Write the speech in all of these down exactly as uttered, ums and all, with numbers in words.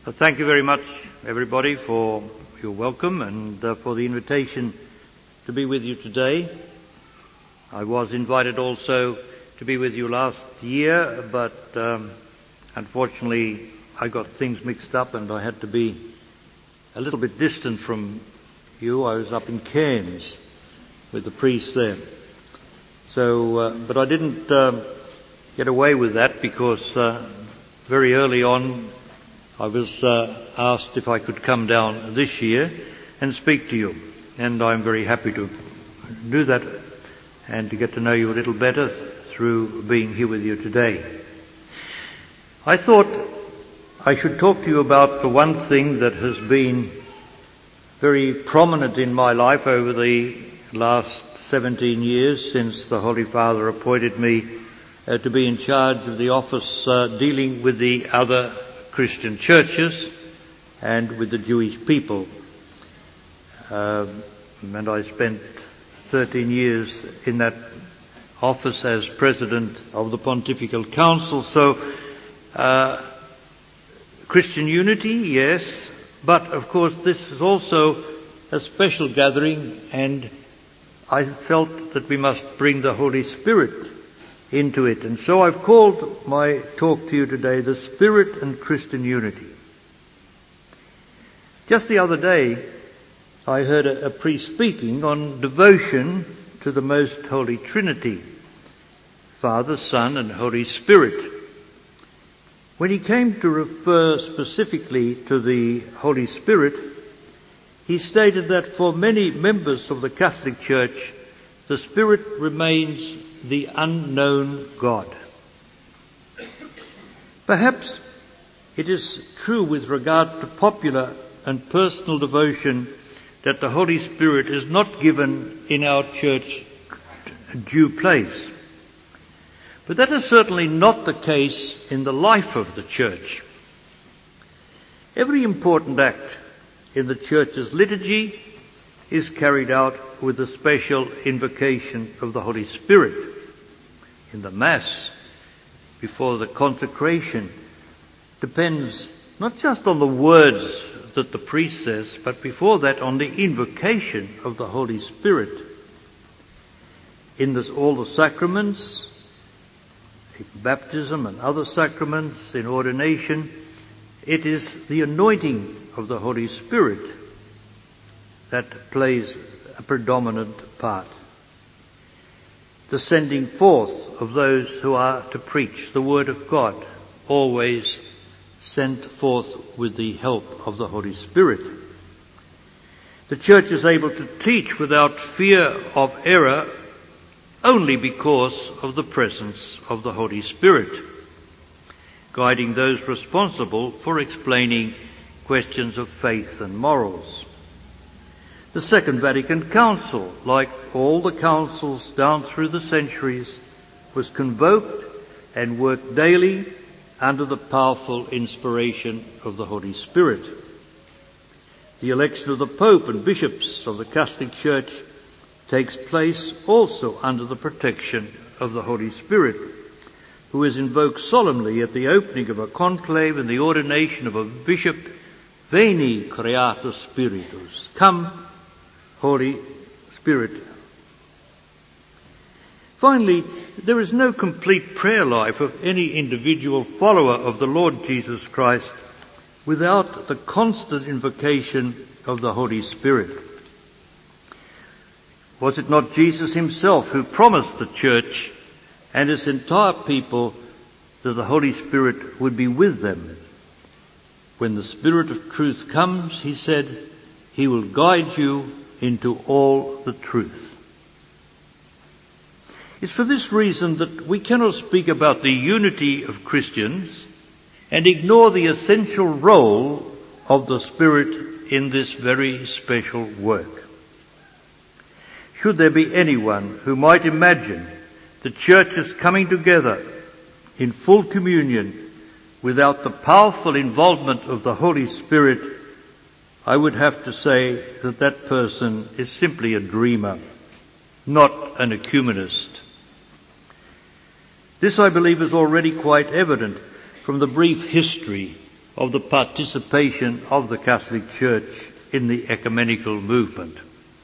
Uh, Thank you very much, everybody, for your welcome and uh, for the invitation to be with you today. I was invited also to be with you last year, but um, unfortunately I got things mixed up and I had to be a little bit distant from you. I was up in Cairns with the priest there. So, uh, but I didn't um, get away with that because uh, very early on I was uh, asked if I could come down this year and speak to you, and I'm very happy to do that and to get to know you a little better through being here with you today. I thought I should talk to you about the one thing that has been very prominent in my life over the last seventeen years since the Holy Father appointed me uh, to be in charge of the office uh, dealing with the other Christian churches and with the Jewish people. Um, and I spent thirteen years in that office as President of the Pontifical Council. So, uh, Christian unity, yes, but of course this is also a special gathering, and I felt that we must bring the Holy Spirit into it. And so I've called my talk to you today, The Spirit and Christian Unity. Just the other day, I heard a, a priest speaking on devotion to the Most Holy Trinity, Father, Son, and Holy Spirit. When he came to refer specifically to the Holy Spirit, he stated that for many members of the Catholic Church, the Spirit remains the unknown God. Perhaps it is true with regard to popular and personal devotion that the Holy Spirit is not given in our church due place. But that is certainly not the case in the life of the church. Every important act in the church's liturgy is carried out with a special invocation of the Holy Spirit. In the Mass, before the consecration, depends not just on the words that the priest says, but before that on the invocation of the Holy Spirit. In this, all the sacraments, baptism and other sacraments, in ordination, it is the anointing of the Holy Spirit that plays a predominant part. The sending forth of those who are to preach the Word of God, always sent forth with the help of the Holy Spirit. The Church is able to teach without fear of error only because of the presence of the Holy Spirit, guiding those responsible for explaining questions of faith and morals. The Second Vatican Council, like all the councils down through the centuries, was convoked and worked daily under the powerful inspiration of the Holy Spirit. The election of the Pope and bishops of the Catholic Church takes place also under the protection of the Holy Spirit, who is invoked solemnly at the opening of a conclave and the ordination of a bishop. Veni, Creator Spiritus. Come, Holy Spirit. Finally, there is no complete prayer life of any individual follower of the Lord Jesus Christ without the constant invocation of the Holy Spirit. Was it not Jesus himself who promised the Church and its entire people that the Holy Spirit would be with them? When the Spirit of truth comes, he said, he will guide you into all the truth. It's for this reason that we cannot speak about the unity of Christians and ignore the essential role of the Spirit in this very special work. Should there be anyone who might imagine the churches coming together in full communion without the powerful involvement of the Holy Spirit, I would have to say that that person is simply a dreamer, not an ecumenist. This, I believe, is already quite evident from the brief history of the participation of the Catholic Church in the ecumenical movement.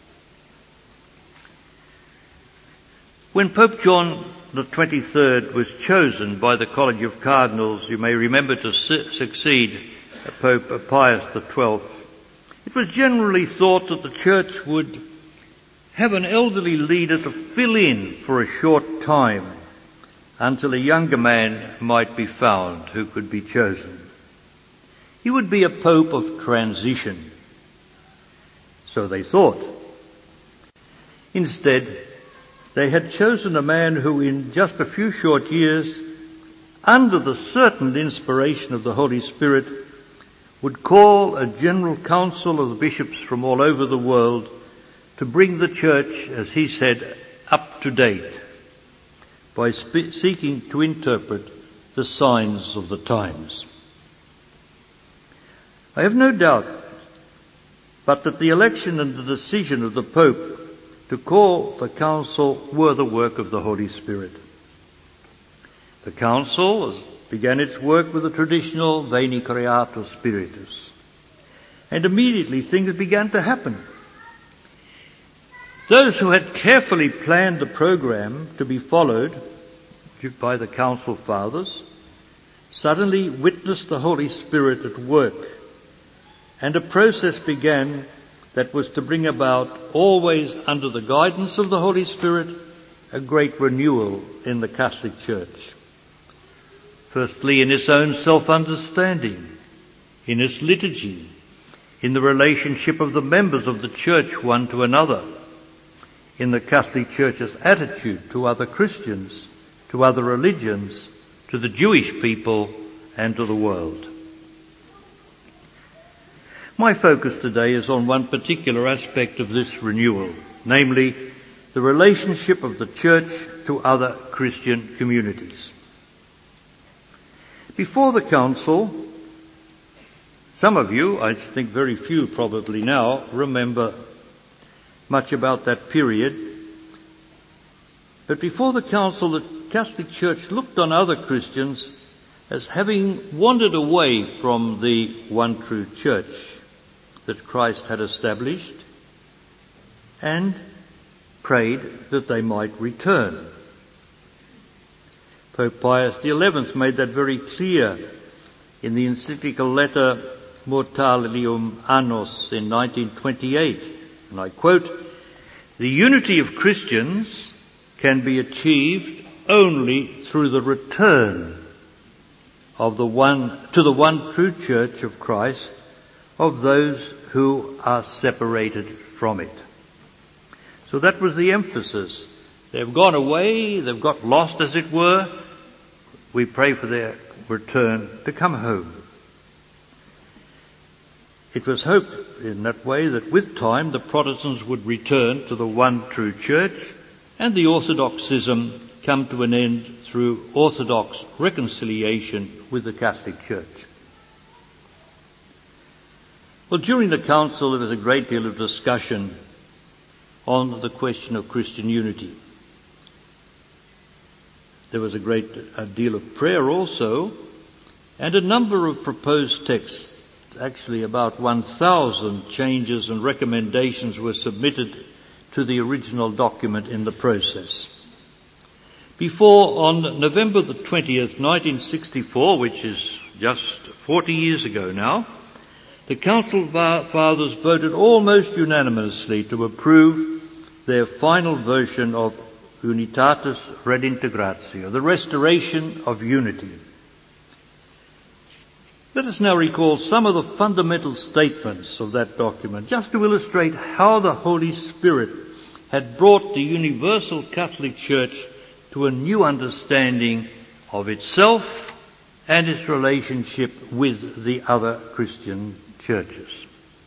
When Pope John the twenty-third was chosen by the College of Cardinals, you may remember, to su- succeed Pope Pius the twelfth, it was generally thought that the Church would have an elderly leader to fill in for a short time until a younger man might be found who could be chosen. He would be a pope of transition. So they thought. Instead, they had chosen a man who in just a few short years, under the certain inspiration of the Holy Spirit, would call a general council of the bishops from all over the world to bring the Church, as he said, up to date by spe- seeking to interpret the signs of the times. I have no doubt but that the election and the decision of the Pope to call the council were the work of the Holy Spirit. The council began its work with the traditional Veni Creator Spiritus, and immediately things began to happen. Those who had carefully planned the program to be followed by the Council Fathers suddenly witnessed the Holy Spirit at work, and a process began that was to bring about, always under the guidance of the Holy Spirit, a great renewal in the Catholic Church. Firstly, in its own self-understanding, in its liturgy, in the relationship of the members of the Church one to another, in the Catholic Church's attitude to other Christians, to other religions, to the Jewish people, and to the world. My focus today is on one particular aspect of this renewal, namely the relationship of the Church to other Christian communities. Before the Council, some of you, I think very few probably now, remember much about that period. But before the Council, the Catholic Church looked on other Christians as having wandered away from the one true Church that Christ had established, and prayed that they might return. Pope Pius the eleventh made that very clear in the encyclical letter Mortalium Annos in nineteen twenty-eight, and I quote, "The unity of Christians can be achieved only through the return of the one to the one true Church of Christ of those who are separated from it." So that was the emphasis. They've gone away, they've got lost, as it were. We pray for their return to come home. It was hoped in that way that with time the Protestants would return to the one true Church and the Orthodox schism come to an end through Orthodox reconciliation with the Catholic Church. Well, during the Council there was a great deal of discussion on the question of Christian unity. There was a great a deal of prayer also, and a number of proposed texts. Actually, about one thousand changes and recommendations were submitted to the original document in the process. Before, on November the twentieth, nineteen sixty-four, which is just forty years ago now, the Council Fathers voted almost unanimously to approve their final version of Unitatis Redintegratio, the restoration of unity. Let us now recall some of the fundamental statements of that document, just to illustrate how the Holy Spirit had brought the universal Catholic Church to a new understanding of itself and its relationship with the other Christian churches.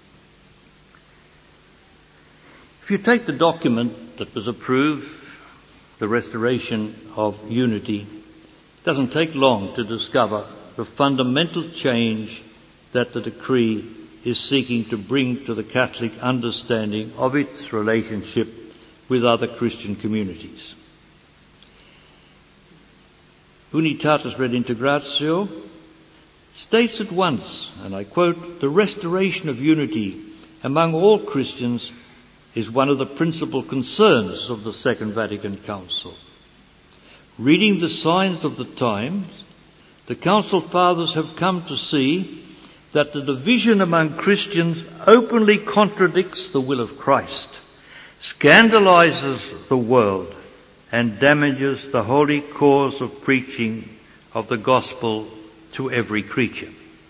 If you take the document that was approved, the restoration of unity, it doesn't take long to discover the fundamental change that the decree is seeking to bring to the Catholic understanding of its relationship with other Christian communities. Unitatis Redintegratio states at once, and I quote, "The restoration of unity among all Christians is one of the principal concerns of the Second Vatican Council. Reading the signs of the times, the Council Fathers have come to see that the division among Christians openly contradicts the will of Christ, scandalizes the world, and damages the holy cause of preaching of the gospel to every creature."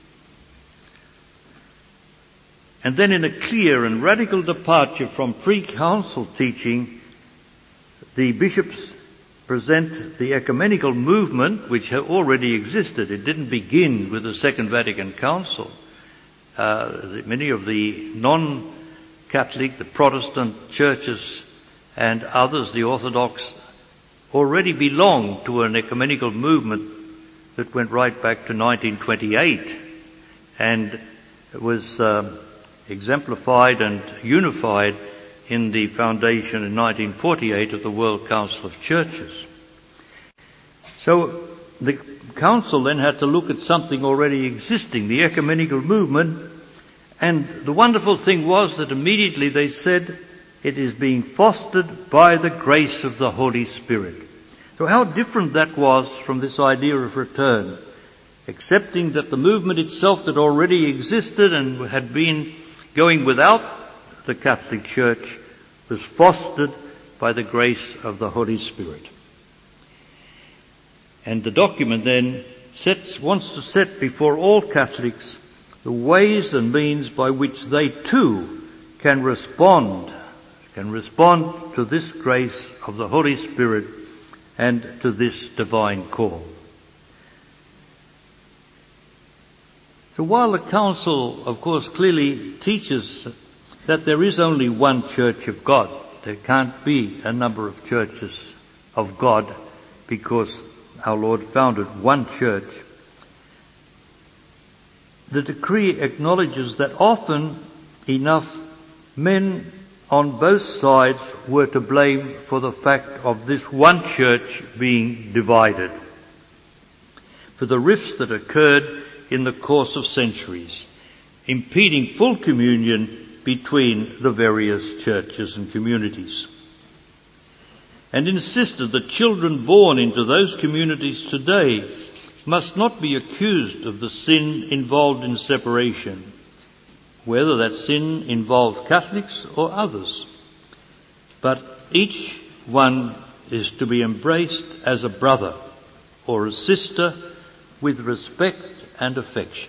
And then, in a clear and radical departure from pre-council teaching, the bishops present the ecumenical movement, which had already existed. It didn't begin with the Second Vatican Council. Uh, many of the non-Catholic, the Protestant churches and others, the Orthodox, already belonged to an ecumenical movement that went right back to nineteen twenty-eight and was uh, exemplified and unified in the foundation in nineteen forty-eight of the World Council of Churches. So the Council then had to look at something already existing, the ecumenical movement, and the wonderful thing was that immediately they said it is being fostered by the grace of the Holy Spirit. So how different that was from this idea of return, accepting that the movement itself that already existed and had been going without the Catholic Church was fostered by the grace of the Holy Spirit. And the document then sets, wants to set before all Catholics the ways and means by which they too can respond, can respond to this grace of the Holy Spirit and to this divine call. So while the Council, of course, clearly teaches that there is only one Church of God, there can't be a number of churches of God because our Lord founded one church, the decree acknowledges that often enough men on both sides were to blame for the fact of this one church being divided, for the rifts that occurred in the course of centuries, impeding full communion between the various churches and communities, and insisted that children born into those communities today must not be accused of the sin involved in separation, whether that sin involves Catholics or others. But each one is to be embraced as a brother or a sister with respect and affection.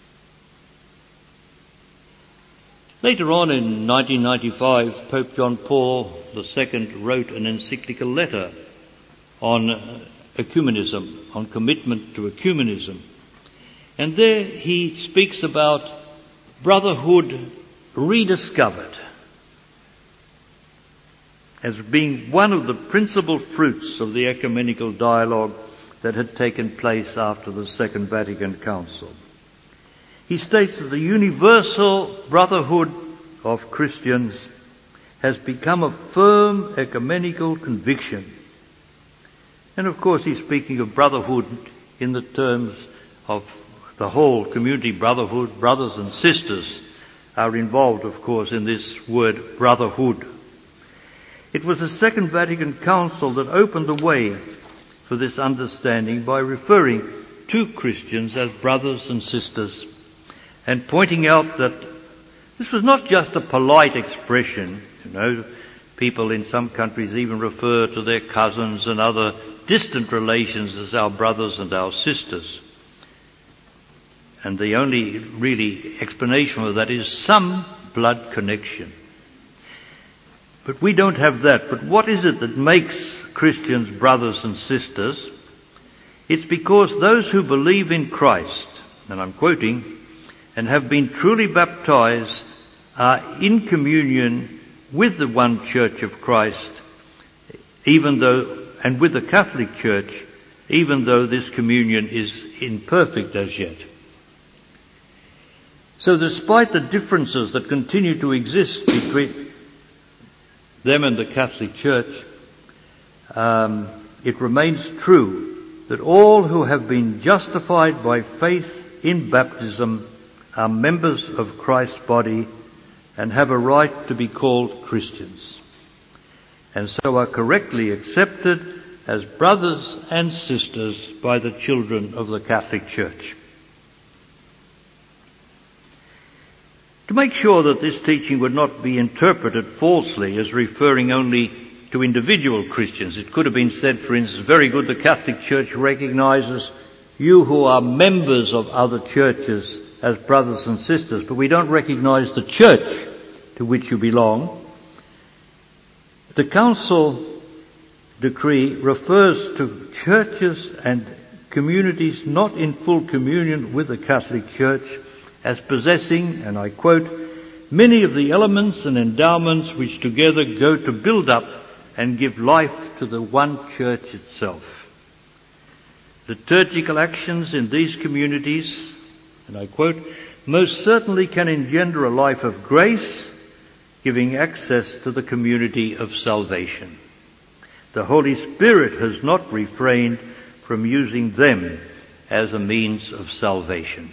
Later on in nineteen ninety-five, Pope John Paul the Second wrote an encyclical letter on ecumenism, on commitment to ecumenism. And there he speaks about brotherhood rediscovered as being one of the principal fruits of the ecumenical dialogue that had taken place after the Second Vatican Council. He states that the universal brotherhood of Christians has become a firm ecumenical conviction. And of course he's speaking of brotherhood in the terms of the whole community brotherhood. Brothers and sisters are involved, of course, in this word brotherhood. It was the Second Vatican Council that opened the way for this understanding by referring to Christians as brothers and sisters and pointing out that this was not just a polite expression. You know, people in some countries even refer to their cousins and other distant relations as our brothers and our sisters. And the only really explanation for that is some blood connection. But we don't have that. But what is it that makes Christians brothers and sisters? It's because those who believe in Christ, and I'm quoting, and have been truly baptized are in communion with the one Church of Christ, even though, and with the Catholic Church, even though this communion is imperfect as yet. So despite the differences that continue to exist between them and the Catholic Church, um, it remains true that all who have been justified by faith in baptism are members of Christ's body and have a right to be called Christians, and so are correctly accepted as brothers and sisters by the children of the Catholic Church. To make sure that this teaching would not be interpreted falsely as referring only to individual Christians, it could have been said, for instance, very good, the Catholic Church recognizes you who are members of other churches as brothers and sisters, but we don't recognize the church to which you belong. The Council decree refers to churches and communities not in full communion with the Catholic Church as possessing, and I quote, many of the elements and endowments which together go to build up and give life to the one church itself. Liturgical actions in these communities, and I quote, most certainly can engender a life of grace, giving access to the community of salvation. The Holy Spirit has not refrained from using them as a means of salvation.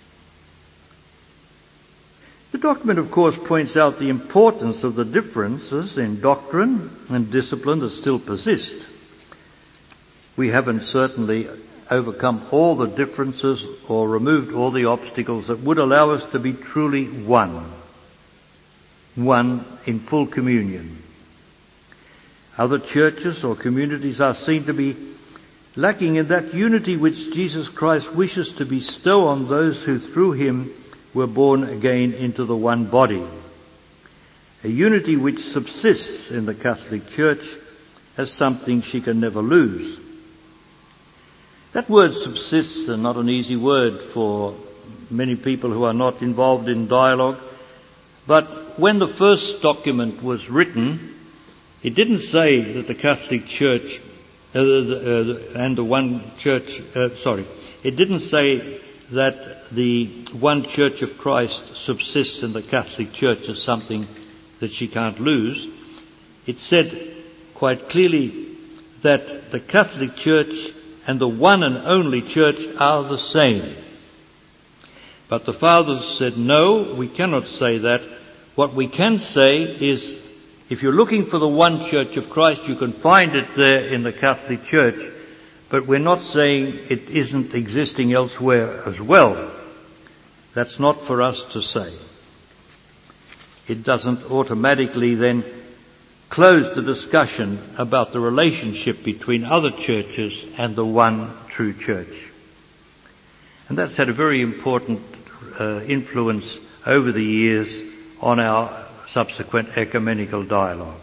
The document, of course, points out the importance of the differences in doctrine and discipline that still persist. We haven't certainly overcome all the differences or removed all the obstacles that would allow us to be truly one, one in full communion. Other churches or communities are seen to be lacking in that unity which Jesus Christ wishes to bestow on those who through him were born again into the one body, a unity which subsists in the Catholic Church as something she can never lose. That word subsists is not an easy word for many people who are not involved in dialogue, but when the first document was written, it didn't say that the Catholic Church uh, the, uh, and the one church, uh, sorry, it didn't say that the one Church of Christ subsists in the Catholic Church as something that she can't lose. It said quite clearly that the Catholic Church and the one and only Church are the same. But the Fathers said, no, we cannot say that. What we can say is, if you're looking for the one Church of Christ, you can find it there in the Catholic Church, but we're not saying it isn't existing elsewhere as well. That's not for us to say. It doesn't automatically then close the discussion about the relationship between other churches and the one true church. And that's had a very important uh, influence over the years on our subsequent ecumenical dialogue.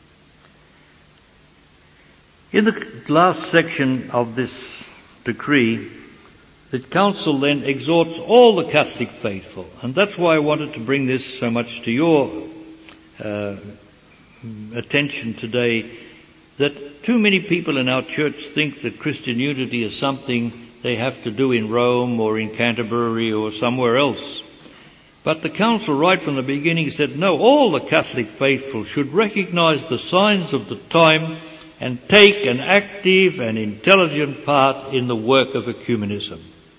In the last section of this decree, the Council then exhorts all the Catholic faithful, and that's why I wanted to bring this so much to your uh, attention today, that too many people in our church think that Christian unity is something they have to do in Rome or in Canterbury or somewhere else. But the Council right from the beginning said, no, all the Catholic faithful should recognize the signs of the time and take an active and intelligent part in the work of ecumenism.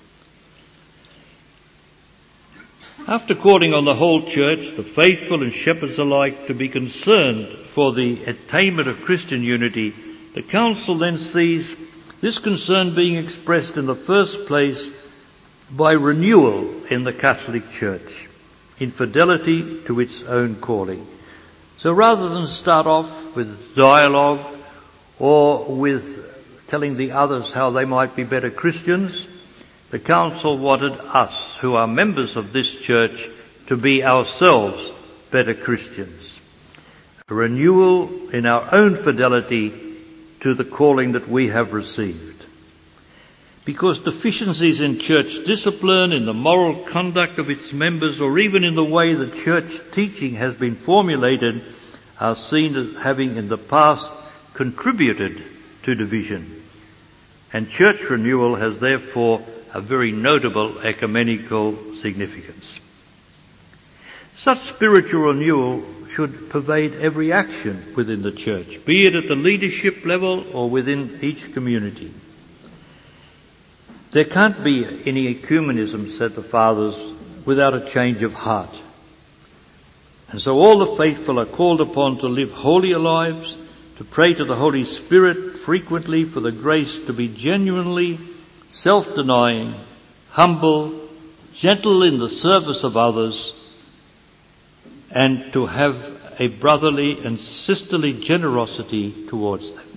After calling on the whole church, the faithful and shepherds alike, to be concerned for the attainment of Christian unity, the Council then sees this concern being expressed in the first place by renewal in the Catholic Church, in fidelity to its own calling. So rather than start off with dialogue or with telling the others how they might be better Christians, the Council wanted us, who are members of this church, to be ourselves better Christians. A renewal in our own fidelity to the calling that we have received. Because deficiencies in church discipline, in the moral conduct of its members, or even in the way the church teaching has been formulated, are seen as having in the past contributed to division. And church renewal has therefore a very notable ecumenical significance. Such spiritual renewal should pervade every action within the church, be it at the leadership level or within each community. There can't be any ecumenism, said the Fathers, without a change of heart. And so all the faithful are called upon to live holier lives, to pray to the Holy Spirit frequently for the grace to be genuinely self-denying, humble, gentle in the service of others, and to have a brotherly and sisterly generosity towards them.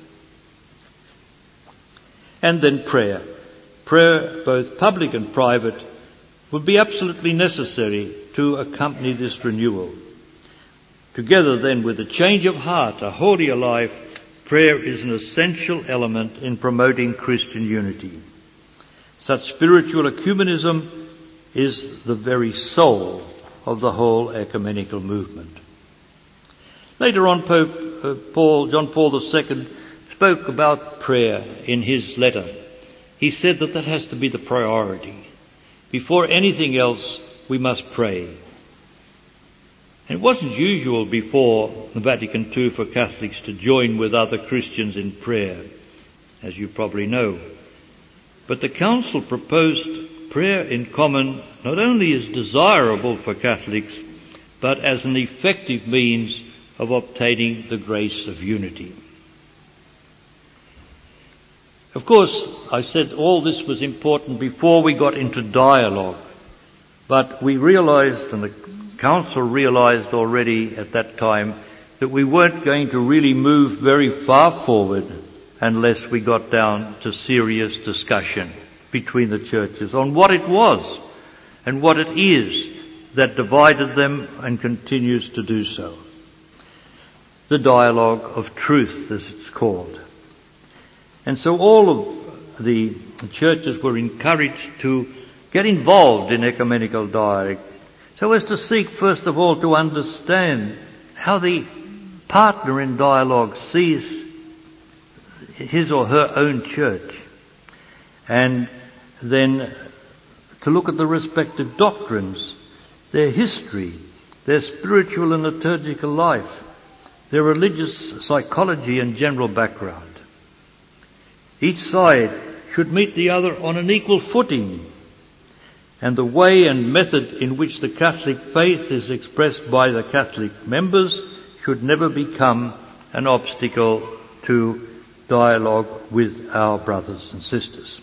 And then prayer. Prayer, both public and private, would be absolutely necessary to accompany this renewal. Together then with a change of heart, a holier life, prayer is an essential element in promoting Christian unity. Such spiritual ecumenism is the very soul of the whole ecumenical movement. Later on, Pope uh, Paul, John Paul the Second spoke about prayer in his letter. He said that that has to be the priority. Before anything else, we must pray. And it wasn't usual before the Vatican Two for Catholics to join with other Christians in prayer, as you probably know. But the Council proposed prayer in common not only as desirable for Catholics, but as an effective means of obtaining the grace of unity. Of course, I said all this was important before we got into dialogue, but we realized, and the Council realized already at that time, that we weren't going to really move very far forward unless we got down to serious discussion between the churches on what it was and what it is that divided them and continues to do so. The dialogue of truth, as it's called. And so all of the churches were encouraged to get involved in ecumenical dialogue, so as to seek, first of all, to understand how the partner in dialogue sees his or her own church, and then to look at the respective doctrines, their history, their spiritual and liturgical life, their religious psychology and general background. Each side should meet the other on an equal footing, and the way and method in which the Catholic faith is expressed by the Catholic members should never become an obstacle to dialogue with our brothers and sisters.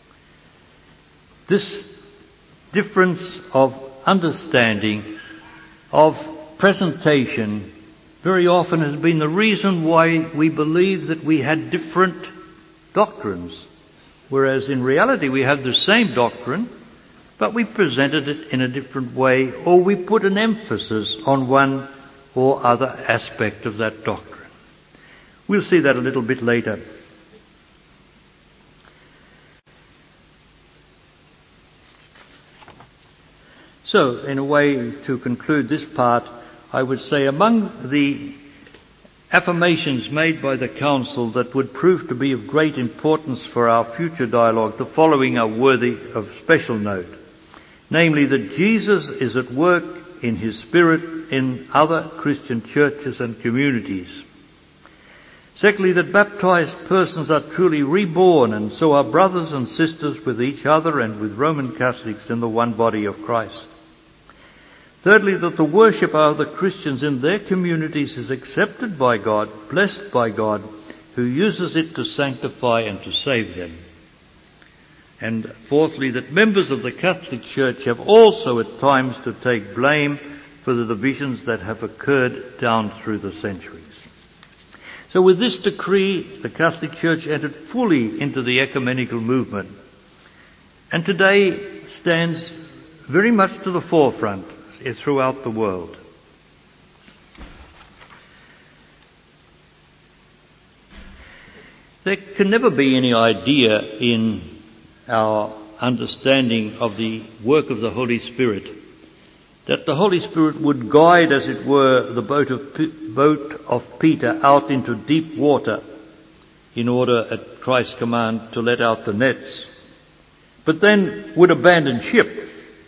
This difference of understanding, of presentation, very often has been the reason why we believe that we had different doctrines, whereas in reality we have the same doctrine, but we presented it in a different way, or we put an emphasis on one or other aspect of that doctrine. We'll see that a little bit later. So, in a way, to conclude this part, I would say among the affirmations made by the Council that would prove to be of great importance for our future dialogue, the following are worthy of special note. Namely, that Jesus is at work in his Spirit in other Christian churches and communities. Secondly, that baptized persons are truly reborn and so are brothers and sisters with each other and with Roman Catholics in the one body of Christ. Thirdly, that the worship of the Christians in their communities is accepted by God, blessed by God, who uses it to sanctify and to save them. And fourthly, that members of the Catholic Church have also at times to take blame for the divisions that have occurred down through the centuries. So with this decree, the Catholic Church entered fully into the ecumenical movement, and today stands very much to the forefront throughout the world. There can never be any idea in our understanding of the work of the Holy Spirit that the Holy Spirit would guide, as it were, the boat of, P- boat of Peter out into deep water in order, at Christ's command, to let out the nets, but then would abandon ship.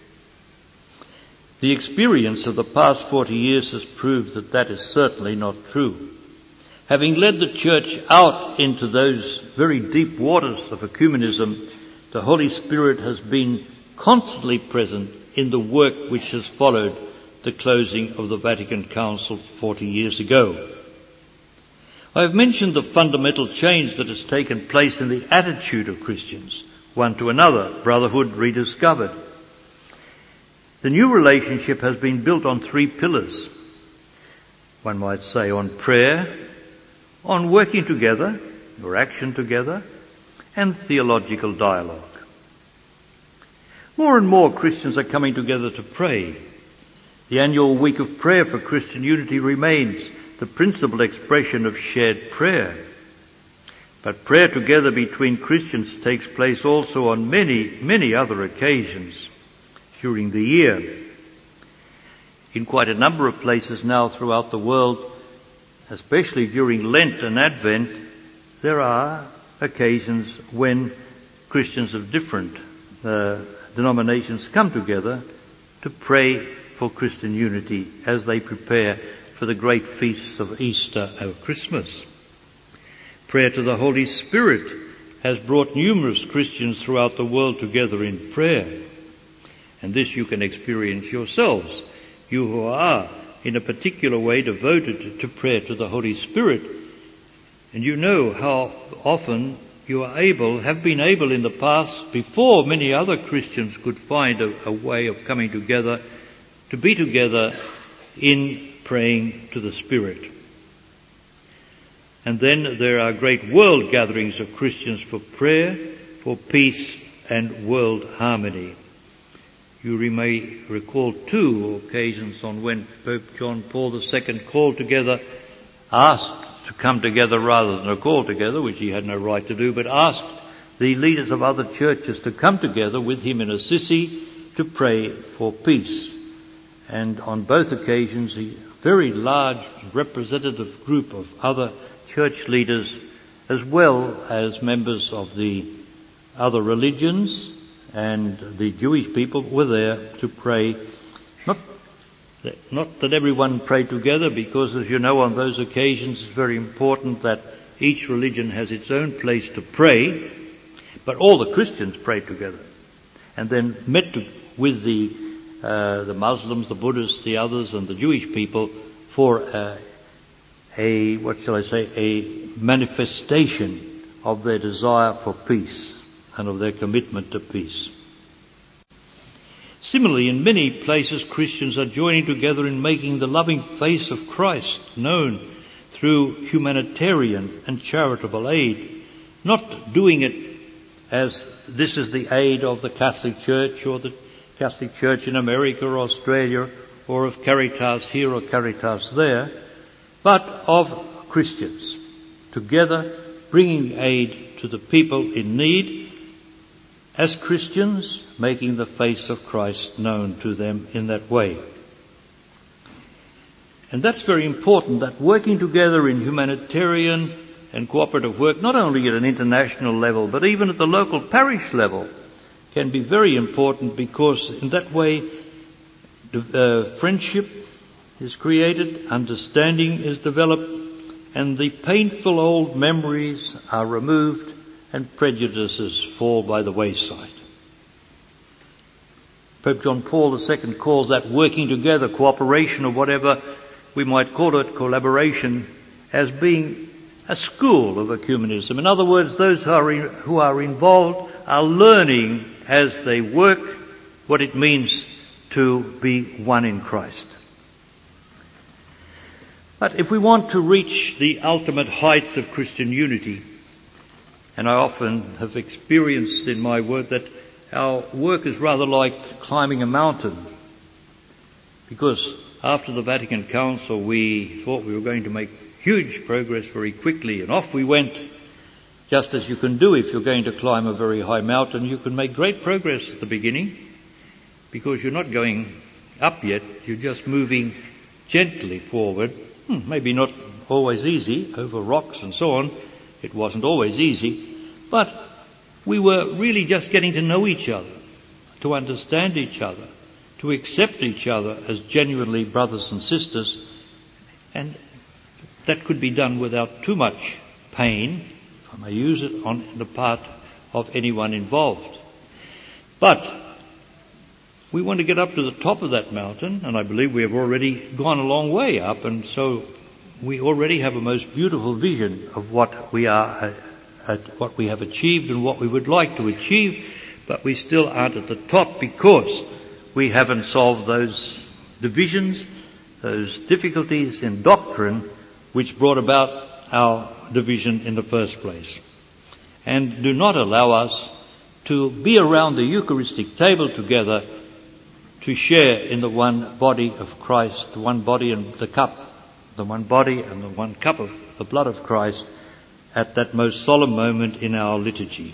The experience of the past forty years has proved that that is certainly not true. Having led the Church out into those very deep waters of ecumenism, the Holy Spirit has been constantly present in the work which has followed the closing of the Vatican Council forty years ago. I have mentioned the fundamental change that has taken place in the attitude of Christians, one to another, brotherhood rediscovered. The new relationship has been built on three pillars. One might say on prayer, on working together, or action together, and theological dialogue. More and more Christians are coming together to pray. The annual week of prayer for Christian unity remains the principal expression of shared prayer. But prayer together between Christians takes place also on many, many other occasions during the year. In quite a number of places now throughout the world, especially during Lent and Advent, there are occasions when Christians of different uh, denominations come together to pray for Christian unity as they prepare for the great feasts of Easter and Christmas. Prayer to the Holy Spirit has brought numerous Christians throughout the world together in prayer. And this you can experience yourselves, you who are in a particular way devoted to prayer to the Holy Spirit. And you know how often you are able, have been able in the past, before many other Christians could find a, a way of coming together, to be together in praying to the Spirit. And then there are great world gatherings of Christians for prayer, for peace and world harmony. You may recall two occasions on when Pope John Paul the Second called together, asked to come together rather than a call together, which he had no right to do, but asked the leaders of other churches to come together with him in Assisi to pray for peace. And on both occasions, a very large representative group of other church leaders, as well as members of the other religions and the Jewish people, were there to pray. Not that, not that everyone prayed together, because, as you know, on those occasions it's very important that each religion has its own place to pray, but all the Christians prayed together and then met to, with the uh, the Muslims, the Buddhists, the others, and the Jewish people for uh, a, what shall I say, a manifestation of their desire for peace and of their commitment to peace. Similarly, in many places, Christians are joining together in making the loving face of Christ known through humanitarian and charitable aid, not doing it as this is the aid of the Catholic Church or the Catholic Church in America or Australia, or of Caritas here or Caritas there, but of Christians, together bringing aid to the people in need, as Christians, making the face of Christ known to them in that way. And that's very important, that working together in humanitarian and cooperative work, not only at an international level, but even at the local parish level, can be very important, because in that way uh, friendship is created, understanding is developed, and the painful old memories are removed and prejudices fall by the wayside. Pope John Paul the Second calls that working together, cooperation, or whatever we might call it, collaboration, as being a school of ecumenism. In other words, those who are, in, who are involved are learning as they work what it means to be one in Christ. But if we want to reach the ultimate heights of Christian unity, and I often have experienced in my work that our work is rather like climbing a mountain, because after the Vatican Council we thought we were going to make huge progress very quickly, and off we went. Just as you can do if you're going to climb a very high mountain, you can make great progress at the beginning, because you're not going up yet, you're just moving gently forward. Hmm, maybe not always easy, over rocks and so on. It wasn't always easy, but we were really just getting to know each other, to understand each other, to accept each other as genuinely brothers and sisters, and that could be done without too much pain, if I may use it, on the part of anyone involved. But we want to get up to the top of that mountain, and I believe we have already gone a long way up, and so we already have a most beautiful vision of what we are, uh, at what we have achieved and what we would like to achieve, but we still aren't at the top because we haven't solved those divisions, those difficulties in doctrine which brought about our division in the first place, and do not allow us to be around the Eucharistic table together to share in the one body of Christ, the one body and the cup, the one body and the one cup of the blood of Christ at that most solemn moment in our liturgy.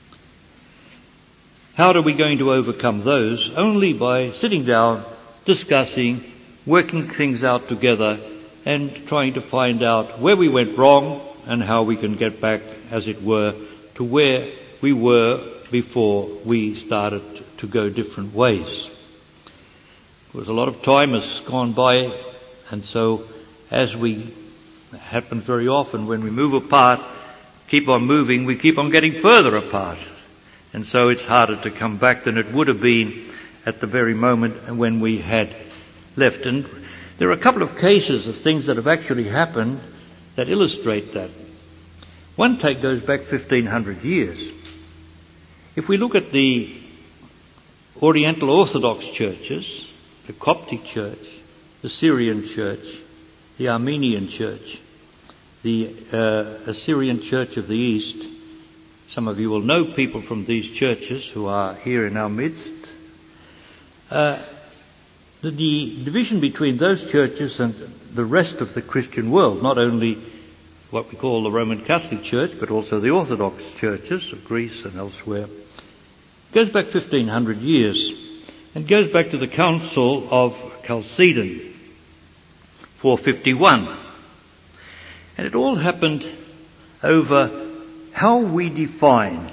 How are we going to overcome those? Only by sitting down, discussing, working things out together, and trying to find out where we went wrong and how we can get back, as it were, to where we were before we started to go different ways. Because a lot of time has gone by, and so as we happen very often when we move apart, keep on moving, we keep on getting further apart. And so it's harder to come back than it would have been at the very moment when we had left. And there are a couple of cases of things that have actually happened that illustrate that. One take goes back fifteen hundred years. If we look at the Oriental Orthodox churches, the Coptic Church, the Syrian Church, the Armenian Church, the uh, Assyrian Church of the East. Some of you will know people from these churches who are here in our midst. Uh, the, the division between those churches and the rest of the Christian world, not only what we call the Roman Catholic Church, but also the Orthodox churches of Greece and elsewhere, goes back fifteen hundred years and goes back to the Council of Chalcedon, four fifty-one. And it all happened over how we define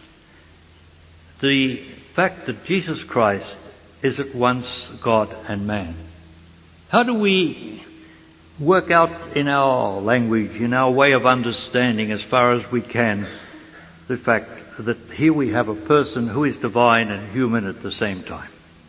the fact that Jesus Christ is at once God and man. How do we work out in our language, in our way of understanding as far as we can, the fact that here we have a person who is divine and human at the same time?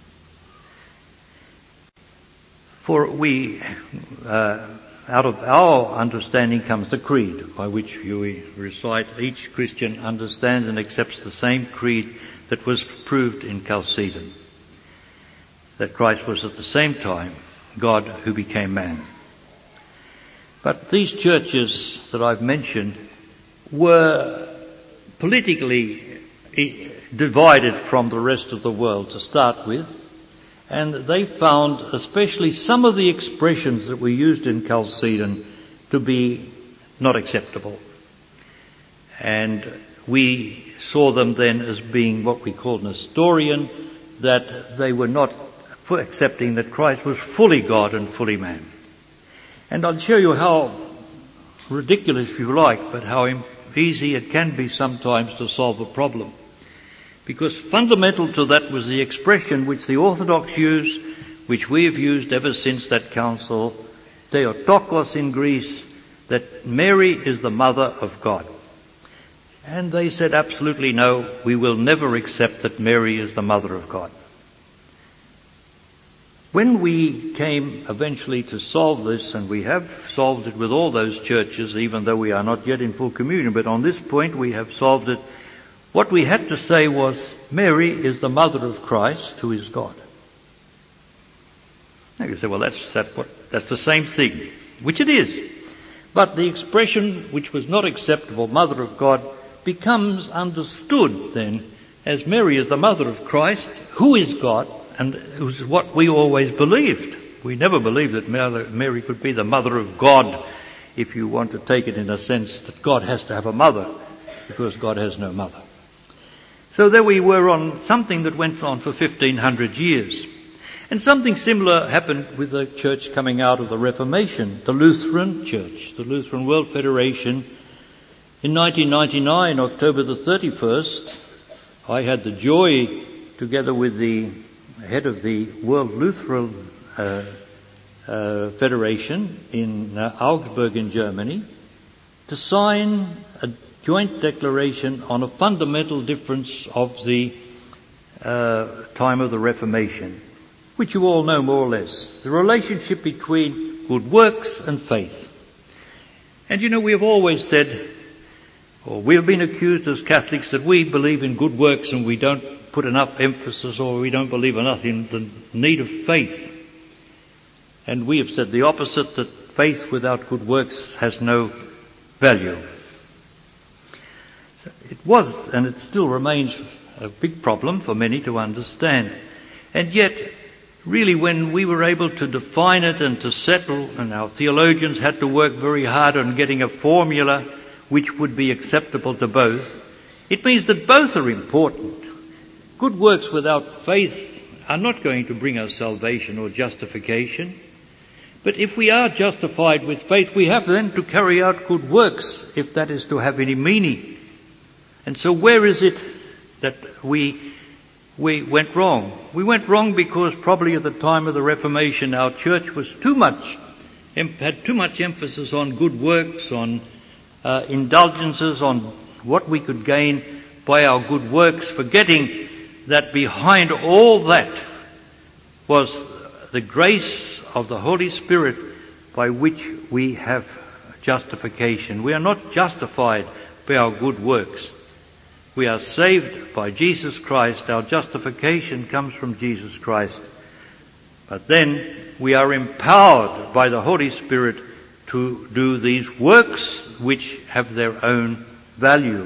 For we, uh, out of our understanding comes the creed, by which we recite. Each Christian understands and accepts the same creed that was proved in Chalcedon, that Christ was at the same time God who became man. But these churches that I've mentioned were politically divided from the rest of the world to start with, and they found especially some of the expressions that were used in Chalcedon to be not acceptable. And we saw them then as being what we call Nestorian, that they were not accepting that Christ was fully God and fully man. And I'll show you how ridiculous, if you like, but how easy it can be sometimes to solve a problem. Because fundamental to that was the expression which the Orthodox used, which we have used ever since that council, Theotokos in Greece, that Mary is the mother of God. And they said absolutely no, we will never accept that Mary is the mother of God. When we came eventually to solve this, and we have solved it with all those churches, even though we are not yet in full communion, but on this point we have solved it, what we had to say was, Mary is the mother of Christ, who is God. Now you say, well, that's, that, what, that's the same thing, which it is. But the expression which was not acceptable, mother of God, becomes understood then as Mary is the mother of Christ, who is God, and it was what we always believed. We never believed that Mary could be the mother of God, if you want to take it in a sense that God has to have a mother, because God has no mother. So there we were on something that went on for fifteen hundred years. And something similar happened with the church coming out of the Reformation, the Lutheran Church, the Lutheran World Federation. In nineteen ninety-nine, October the thirty-first, I had the joy, together with the head of the World Lutheran uh, uh, Federation in uh, Augsburg in Germany, to sign a joint declaration on a fundamental difference of the uh, time of the Reformation, which you all know more or less, the relationship between good works and faith. And you know, we have always said, or we have been accused as Catholics that we believe in good works and we don't put enough emphasis, or we don't believe enough in the need of faith. And we have said the opposite, that faith without good works has no value. It was, and it still remains, a big problem for many to understand. And yet, really, when we were able to define it and to settle, and our theologians had to work very hard on getting a formula which would be acceptable to both, it means that both are important. Good works without faith are not going to bring us salvation or justification. But if we are justified with faith, we have then to carry out good works, if that is to have any meaning. And so where is it that we we went wrong? We went wrong because probably at the time of the Reformation our church was too much, had too much emphasis on good works, on uh, indulgences, on what we could gain by our good works, forgetting that behind all that was the grace of the Holy Spirit by which we have justification. We are not justified by our good works. We are saved by Jesus Christ. Our justification comes from Jesus Christ. But then we are empowered by the Holy Spirit to do these works which have their own value.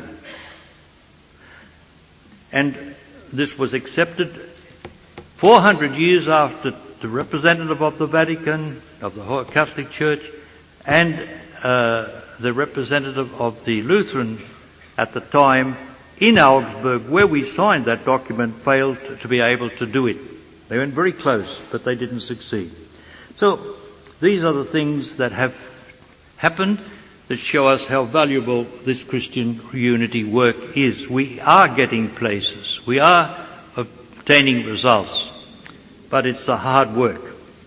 And this was accepted four hundred years after the representative of the Vatican, of the Catholic Church, and uh, the representative of the Lutheran at the time in Augsburg, where we signed that document, failed to be able to do it. They went very close, but they didn't succeed. So these are the things that have happened that show us how valuable this Christian unity work is. We are getting places. We are obtaining results. But it's a hard work.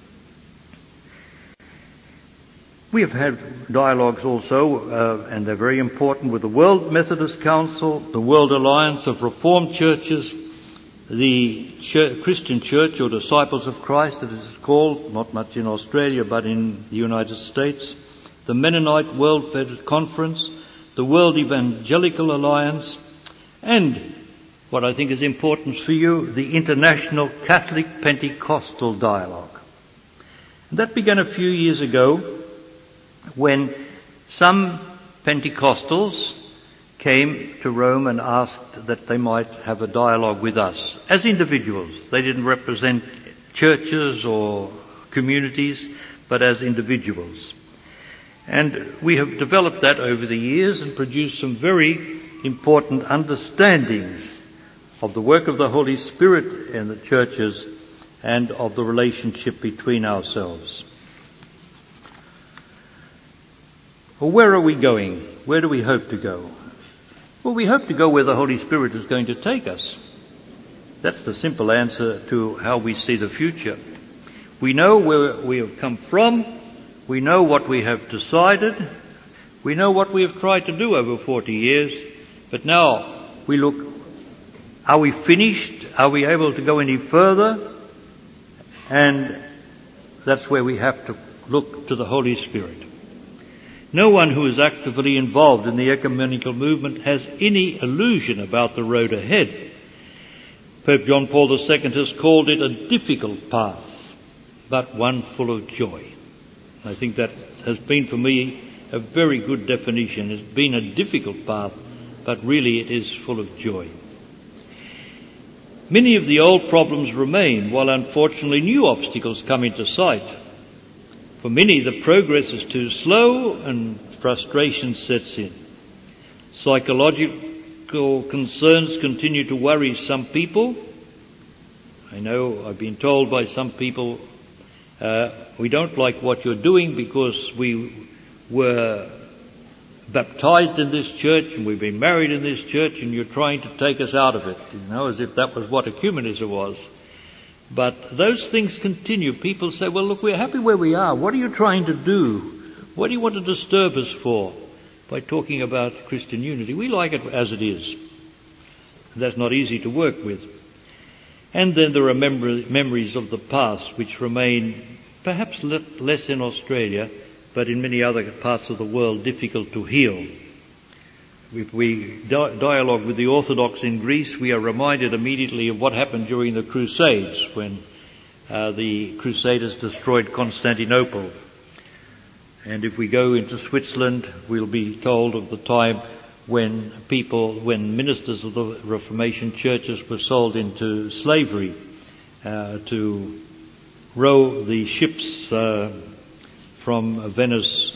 We have had dialogues also, uh, and they're very important, with the World Methodist Council, the World Alliance of Reformed Churches, the Church, Christian Church, or Disciples of Christ, as it is called, not much in Australia, but in the United States, the Mennonite World Fed Conference, the World Evangelical Alliance, and what I think is important for you, the International Catholic Pentecostal Dialogue. And that began a few years ago when some Pentecostals came to Rome and asked that they might have a dialogue with us as individuals. They didn't represent churches or communities, but as individuals. And we have developed that over the years and produced some very important understandings of the work of the Holy Spirit in the churches and of the relationship between ourselves. Well, where are we going? Where do we hope to go? Well, we hope to go where the Holy Spirit is going to take us. That's the simple answer to how we see the future. We know where we have come from. We know what we have decided. We know what we have tried to do over forty years. But now we look, are we finished? Are we able to go any further? And that's where we have to look to the Holy Spirit. No one who is actively involved in the ecumenical movement has any illusion about the road ahead. Pope John Paul the Second has called it a difficult path, but one full of joy. I think that has been for me a very good definition. It's been a difficult path, but really it is full of joy. Many of the old problems remain, while unfortunately new obstacles come into sight. For many, the progress is too slow and frustration sets in. Psychological concerns continue to worry some people. I know I've been told by some people, uh, we don't like what you're doing because we were baptized in this church and we've been married in this church and you're trying to take us out of it, you know, as if that was what ecumenism was. But those things continue. People say, well, look, we're happy where we are. What are you trying to do? What do you want to disturb us for by talking about Christian unity? We like it as it is. That's not easy to work with. And then there are mem- memories of the past which remain perhaps le- less in Australia, but in many other parts of the world difficult to heal. If we di- dialogue with the Orthodox in Greece, we are reminded immediately of what happened during the Crusades, when uh, the Crusaders destroyed Constantinople. And if we go into Switzerland, we'll be told of the time when people, when ministers of the Reformation churches were sold into slavery uh, to row the ships uh, from Venice.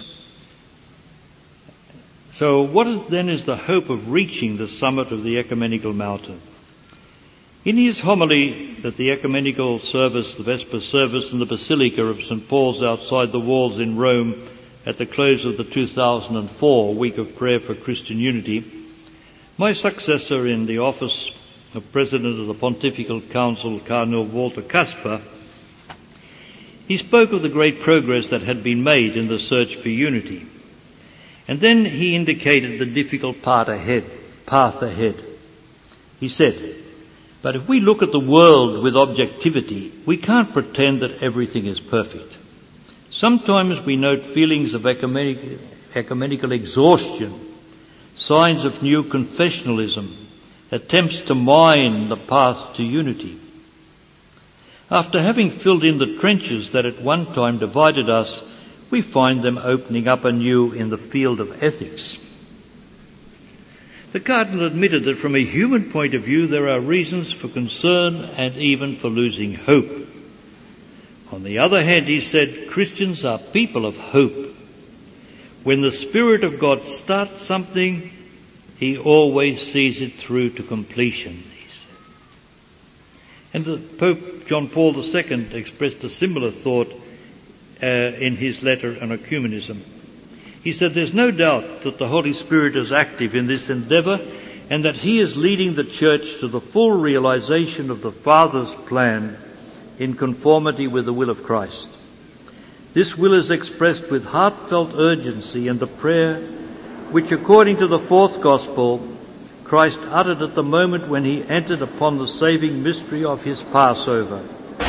So what is, then is the hope of reaching the summit of the ecumenical mountain? In his homily at the ecumenical service, the Vesper service in the Basilica of Saint Paul's outside the walls in Rome at the close of the two thousand four Week of Prayer for Christian Unity, my successor in the office of President of the Pontifical Council, Cardinal Walter Kasper, he spoke of the great progress that had been made in the search for unity. And then he indicated the difficult path ahead, path ahead. He said, "But if we look at the world with objectivity, we can't pretend that everything is perfect. Sometimes we note feelings of ecumenical, ecumenical exhaustion, signs of new confessionalism, attempts to mine the path to unity. After having filled in the trenches that at one time divided us, we find them opening up anew in the field of ethics." The Cardinal admitted that from a human point of view there are reasons for concern and even for losing hope. On the other hand, he said, Christians are people of hope. When the Spirit of God starts something, he always sees it through to completion, he said. And the Pope John Paul the Second expressed a similar thought uh, in his letter on ecumenism. He said, "There's no doubt that the Holy Spirit is active in this endeavour and that he is leading the Church to the full realisation of the Father's plan in conformity with the will of Christ. This will is expressed with heartfelt urgency in the prayer which, according to the fourth Gospel, Christ uttered at the moment when he entered upon the saving mystery of his Passover.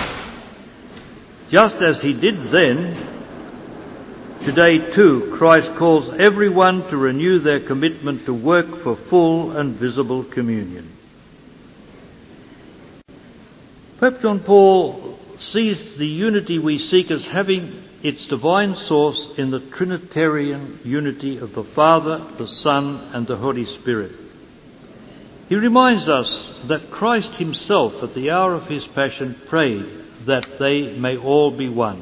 Just as he did then, today too Christ calls everyone to renew their commitment to work for full and visible communion." Pope John Paul sees the unity we seek as having its divine source in the Trinitarian unity of the Father, the Son, and the Holy Spirit. He reminds us that Christ himself, at the hour of his passion, prayed that they may all be one.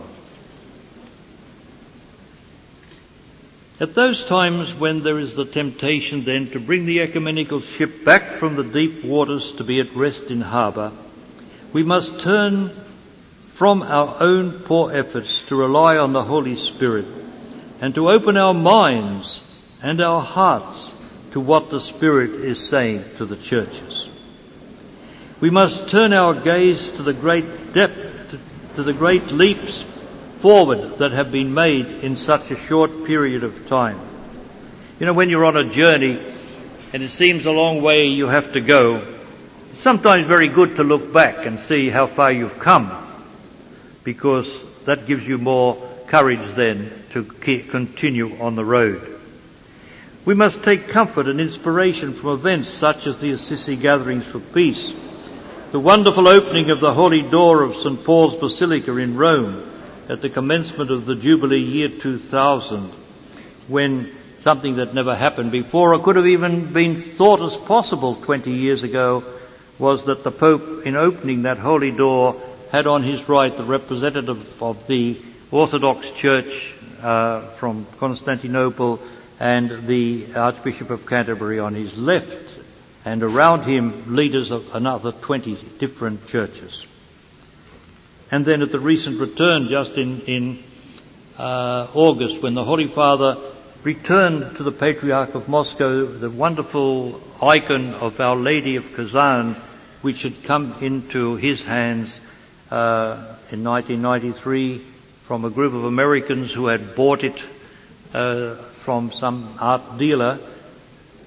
At those times when there is the temptation then to bring the ecumenical ship back from the deep waters to be at rest in harbour, we must turn from our own poor efforts to rely on the Holy Spirit and to open our minds and our hearts to what the Spirit is saying to the churches. We must turn our gaze to the great depth, to the great leaps forward that have been made in such a short period of time. You know, when you're on a journey and it seems a long way you have to go, it's sometimes very good to look back and see how far you've come, because that gives you more courage then to continue on the road. We must take comfort and inspiration from events such as the Assisi Gatherings for Peace, the wonderful opening of the holy door of Saint Paul's Basilica in Rome at the commencement of the Jubilee year two thousand, when something that never happened before or could have even been thought as possible twenty years ago was that the Pope, in opening that holy door, had on his right the representative of the Orthodox Church uh, from Constantinople and the Archbishop of Canterbury on his left, and around him leaders of another twenty different churches. And then at the recent return, just in, in uh, August, when the Holy Father returned to the Patriarch of Moscow the wonderful icon of Our Lady of Kazan, which had come into his hands uh, in nineteen ninety-three from a group of Americans who had bought it uh, from some art dealer.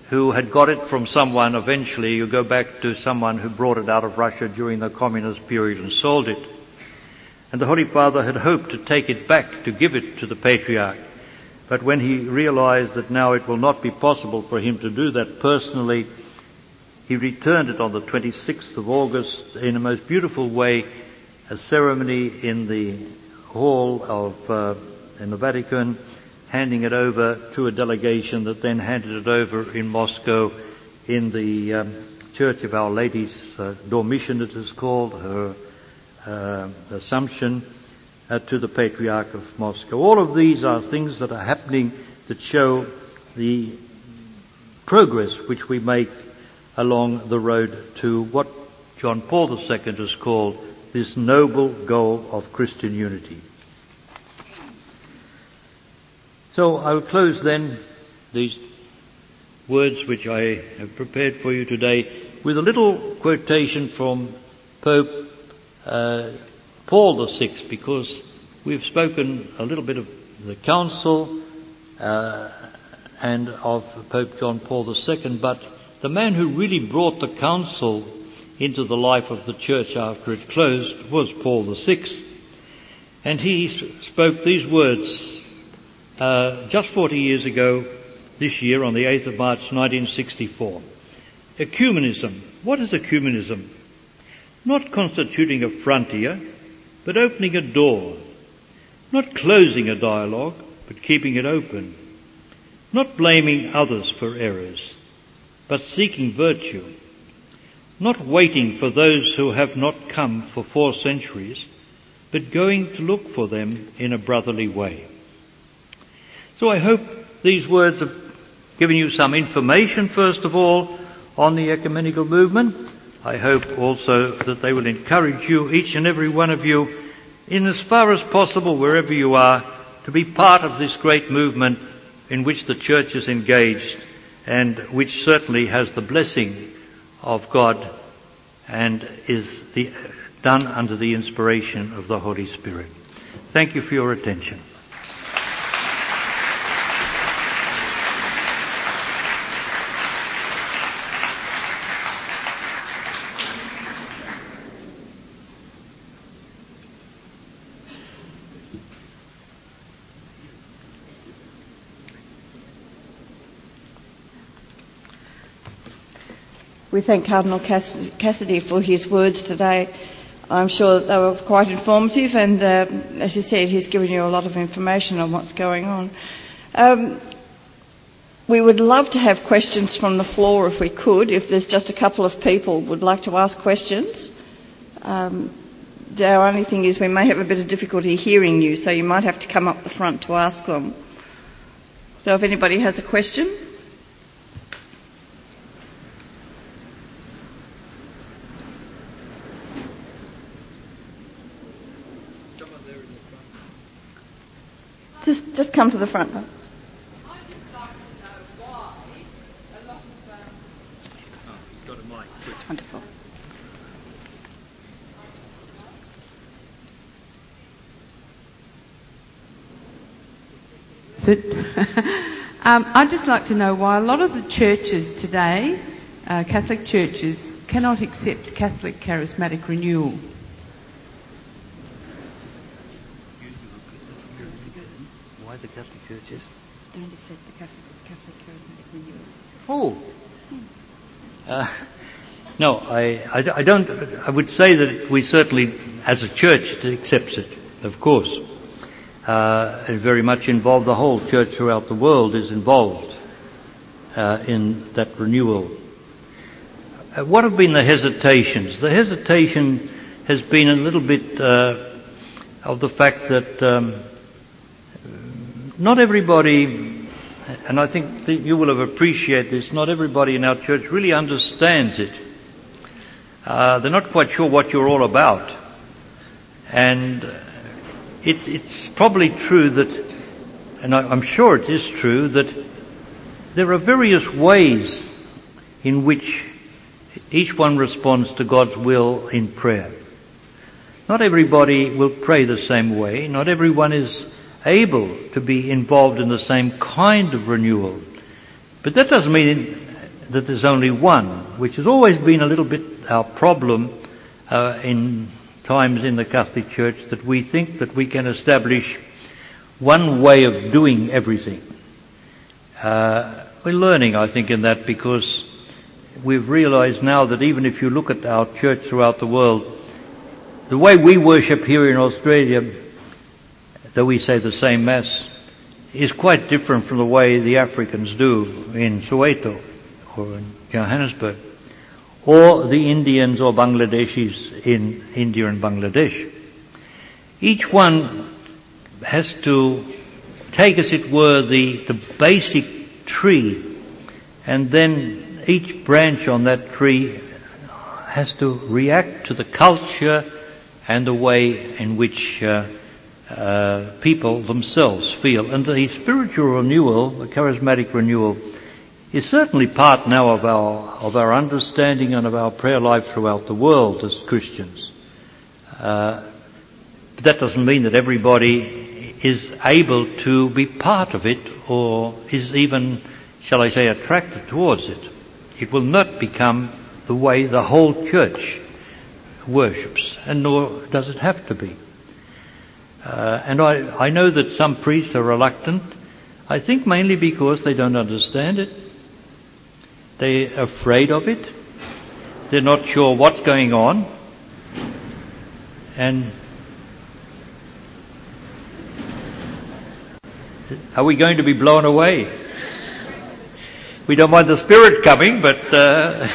who had got it from someone. Eventually you go back to someone who brought it out of Russia during the communist period and sold it. And the Holy Father had hoped to take it back, to give it to the Patriarch. But when he realized that now it will not be possible for him to do that personally, he returned it on the twenty-sixth of August in a most beautiful way, a ceremony in the hall of uh, in the Vatican, handing it over to a delegation that then handed it over in Moscow in the um, Church of Our Lady's uh, Dormition, it is called, her uh, Assumption, uh, to the Patriarch of Moscow. All of these are things that are happening that show the progress which we make along the road to what John Paul the Second has called this noble goal of Christian unity. So I'll close then these words which I have prepared for you today with a little quotation from Pope uh, Paul the Sixth, because we've spoken a little bit of the Council uh, and of Pope John Paul the Second, but the man who really brought the Council into the life of the Church after it closed was Paul the Sixth. And he spoke these words uh, just forty years ago this year on the eighth of March nineteen sixty-four. Ecumenism. What is ecumenism? Not constituting a frontier, but opening a door. Not closing a dialogue, but keeping it open. Not blaming others for errors, but seeking virtue. Not waiting for those who have not come for four centuries, but going to look for them in a brotherly way. So I hope these words have given you some information, first of all, on the ecumenical movement. I hope also that they will encourage you, each and every one of you, in as far as possible, wherever you are, to be part of this great movement in which the Church is engaged and which certainly has the blessing of God and is the, done under the inspiration of the Holy Spirit. Thank you for your attention. We thank Cardinal Cass- Cassidy for his words today. I'm sure that they were quite informative, and uh, as he said, he's given you a lot of information on what's going on. Um, we would love to have questions from the floor if we could, if there's just a couple of people who would like to ask questions. Um, the only thing is we may have a bit of difficulty hearing you, so you might have to come up the front to ask them. So if anybody has a question. Just, just come to the front. I'd just like to know why a lot of... Um... Oh, you've got a mic. It's wonderful. um, I'd just like to know why a lot of the churches today, uh, Catholic churches, cannot accept Catholic charismatic renewal. Why the Catholic churches? Don't accept the Catholic, Catholic charismatic renewal. Oh. Uh, no, I, I, I don't. I would say that we certainly, as a church, accepts it, of course. Uh, and very much involved. The whole church throughout the world is involved uh, in that renewal. Uh, what have been the hesitations? The hesitation has been a little bit uh, of the fact that um, not everybody, and I think that you will have appreciated this, not everybody in our church really understands it. Uh, they're not quite sure what you're all about. And it, it's probably true that, and I, I'm sure it is true, that there are various ways in which each one responds to God's will in prayer. Not everybody will pray the same way. Not everyone is able to be involved in the same kind of renewal. But that doesn't mean that there's only one, which has always been a little bit our problem uh, in times in the Catholic Church, that we think that we can establish one way of doing everything. Uh, we're learning, I think, in that, because we've realized now that even if you look at our church throughout the world, the way we worship here in Australia, though we say the same Mass, is quite different from the way the Africans do in Soweto or in Johannesburg, or the Indians or Bangladeshis in India and Bangladesh. Each one has to take, as it were, the, the basic tree, and then each branch on that tree has to react to the culture and the way in which uh, uh, people themselves feel. And the spiritual renewal, the charismatic renewal, is certainly part now of our of our understanding and of our prayer life throughout the world as Christians. Uh, but that doesn't mean that everybody is able to be part of it, or is even, shall I say, attracted towards it. It will not become the way the whole church worships, and nor does it have to be. Uh, and I, I know that some priests are reluctant, I think mainly because they don't understand it. They're afraid of it. They're not sure what's going on. And are we going to be blown away? We don't mind the Spirit coming, but uh,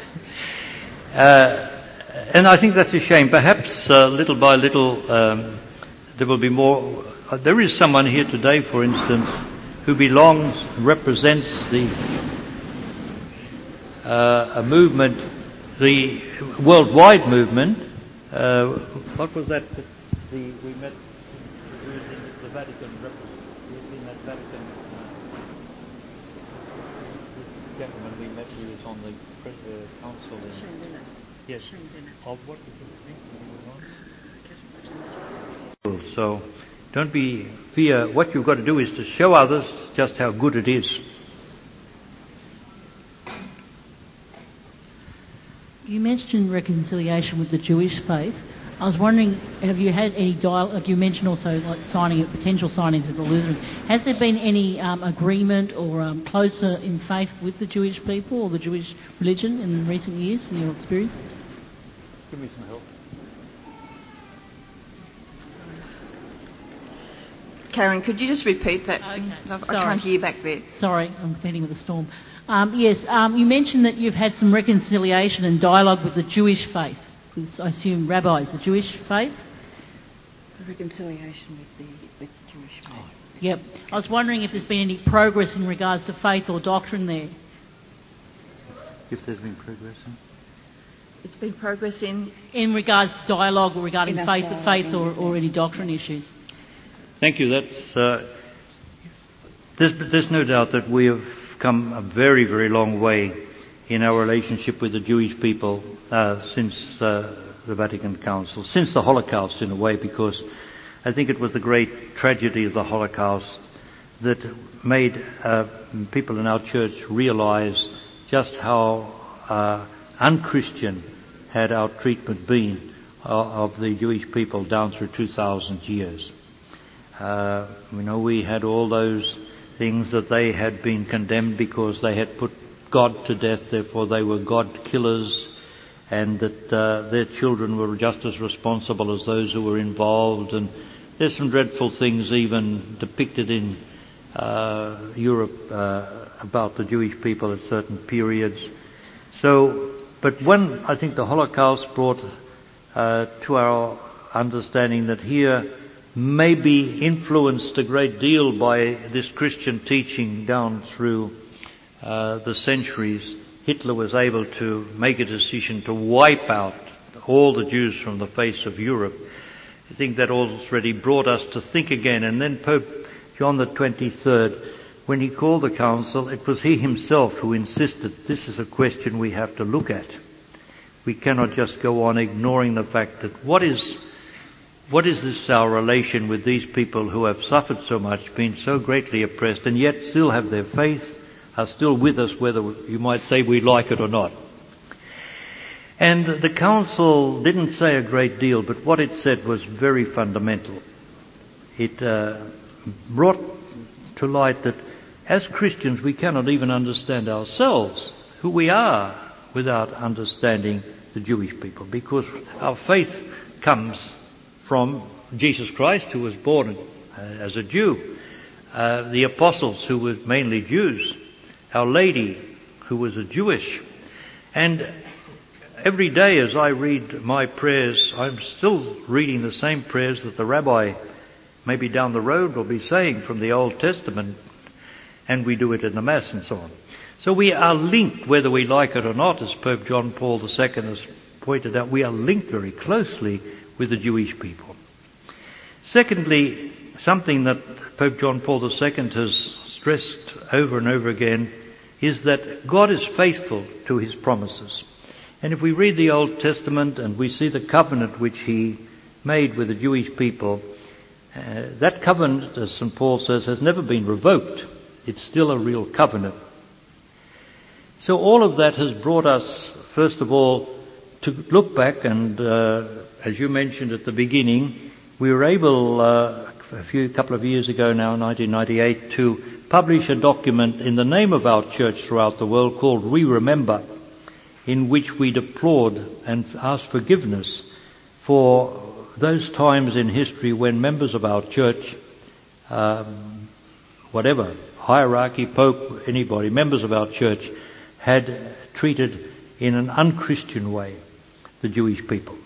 uh, and I think that's a shame. Perhaps uh, little by little um, there will be more. Uh, there is someone here today, for instance, who belongs, represents the uh, a movement, the worldwide movement. Uh, what was that? that the, we met we was in the Vatican. In that Vatican uh, gentleman we met, he was on the uh, council. In, Shane Bennett. Yes. Shane Bennett. Of what was his name? He was on? So don't be fear. What you've got to do is to show others just how good it is. You mentioned reconciliation with the Jewish faith. I was wondering, have you had any dialogue? You mentioned also like signing, potential signings with the Lutherans. Has there been any um, agreement or um, closer in faith with the Jewish people or the Jewish religion in recent years, in your experience? Give me some help. Karen, could you just repeat that? Okay, I sorry. can't hear back there. Sorry, I'm competing with the storm. Um, yes, um, you mentioned that you've had some reconciliation and dialogue with the Jewish faith, with, I assume, rabbis, the Jewish faith? Reconciliation with the, with the Jewish faith. Yep. I was wondering if there's been any progress in regards to faith or doctrine there. If there's been progress in? It's been progress in... In regards to dialogue regarding Enough faith, dialogue, faith or, anything. or any doctrine issues. Thank you. That's uh, there's, there's no doubt that we have come a very, very long way in our relationship with the Jewish people uh, since uh, the Vatican Council, since the Holocaust in a way, because I think it was the great tragedy of the Holocaust that made uh, people in our church realize just how uh, unchristian had our treatment been uh, of the Jewish people down through two thousand years. Uh, you know, we had all those things that they had been condemned because they had put God to death, therefore they were God killers, and that uh, their children were just as responsible as those who were involved. And there's some dreadful things even depicted in uh, Europe uh, about the Jewish people at certain periods. So, but when I think the Holocaust brought uh, to our understanding that here may be influenced a great deal by this Christian teaching down through uh, the centuries, Hitler was able to make a decision to wipe out all the Jews from the face of Europe. I think that already brought us to think again. And then Pope John the twenty-third, when he called the council, it was he himself who insisted this is a question we have to look at. We cannot just go on ignoring the fact that what is What is this our relation with these people who have suffered so much, been so greatly oppressed, and yet still have their faith, are still with us, whether you might say we like it or not. And the council didn't say a great deal, but what it said was very fundamental. It uh, brought to light that as Christians we cannot even understand ourselves, who we are, without understanding the Jewish people, because our faith comes from Jesus Christ, who was born uh, as a Jew, uh, the apostles, who were mainly Jews, Our Lady, who was a Jewish. And every day as I read my prayers, I'm still reading the same prayers that the rabbi maybe down the road will be saying from the Old Testament, and we do it in the Mass and so on. So we are linked, whether we like it or not, as Pope John Paul the Second has pointed out, we are linked very closely with the Jewish people. Secondly, something that Pope John Paul the Second has stressed over and over again is that God is faithful to his promises. And if we read the Old Testament and we see the covenant which he made with the Jewish people, uh, that covenant, as Saint Paul says, has never been revoked. It's still a real covenant. So all of that has brought us, first of all, to look back and, uh, as you mentioned at the beginning, we were able, uh, a few couple of years ago now, nineteen ninety-eight, to publish a document in the name of our church throughout the world called We Remember, in which we deplored and asked forgiveness for those times in history when members of our church, um, whatever, hierarchy, pope, anybody, members of our church, had treated in an unchristian way the Jewish people.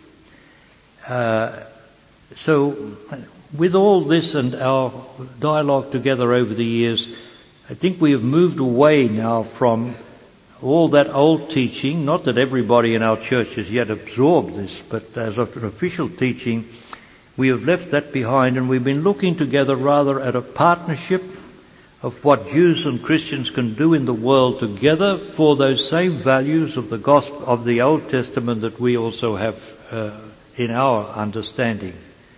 Uh, so with all this and our dialogue together over the years, I think we have moved away now from all that old teaching, not that everybody in our church has yet absorbed this, but as an official teaching, we have left that behind, and we've been looking together rather at a partnership of what Jews and Christians can do in the world together for those same values of the gospel of the Old Testament that we also have uh, in our understanding.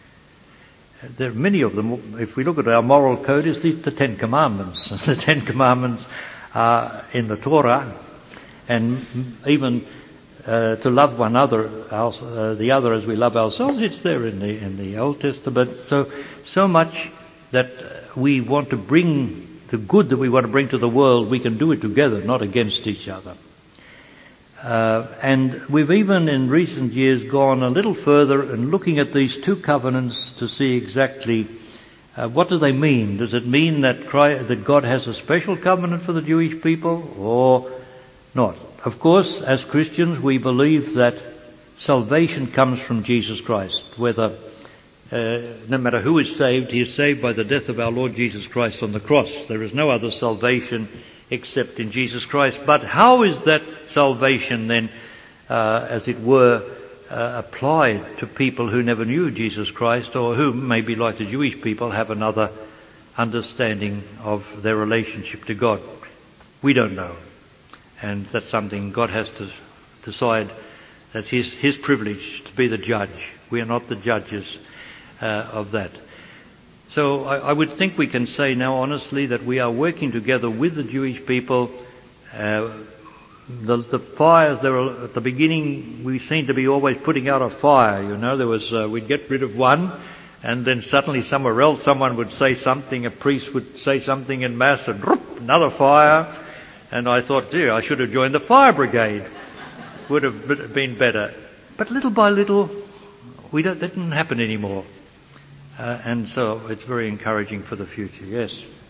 There are many of them. If we look at our moral code, is the, the Ten Commandments. The Ten Commandments are in the Torah, and even uh, to love one another, our, uh, the other as we love ourselves, it's there in the in the Old Testament. So, so much that we want to bring. The good that we want to bring to the world, we can do it together, not against each other. Uh, and we've even in recent years gone a little further and looking at these two covenants to see exactly uh, what do they mean. Does it mean that Christ, that God has a special covenant for the Jewish people or not? Of course, as Christians, we believe that salvation comes from Jesus Christ, whether Uh, no matter who is saved, he is saved by the death of our Lord Jesus Christ on the cross. There is no other salvation except in Jesus Christ. But how is that salvation then, uh, as it were, uh, applied to people who never knew Jesus Christ, or who, maybe like the Jewish people, have another understanding of their relationship to God? We don't know. And that's something God has to decide. That's his, his privilege to be the judge. We are not the judges Uh, of that. So I, I would think we can say now honestly that we are working together with the Jewish people. Uh, the, the fires, there were, at the beginning we seemed to be always putting out a fire, you know. There was, uh, we'd get rid of one and then suddenly somewhere else someone would say something, a priest would say something in Mass and whoop, another fire. And I thought, gee, I should have joined the fire brigade. Would have been better. But little by little, we don't, that didn't happen anymore. Uh, and so it's very encouraging for the future, yes.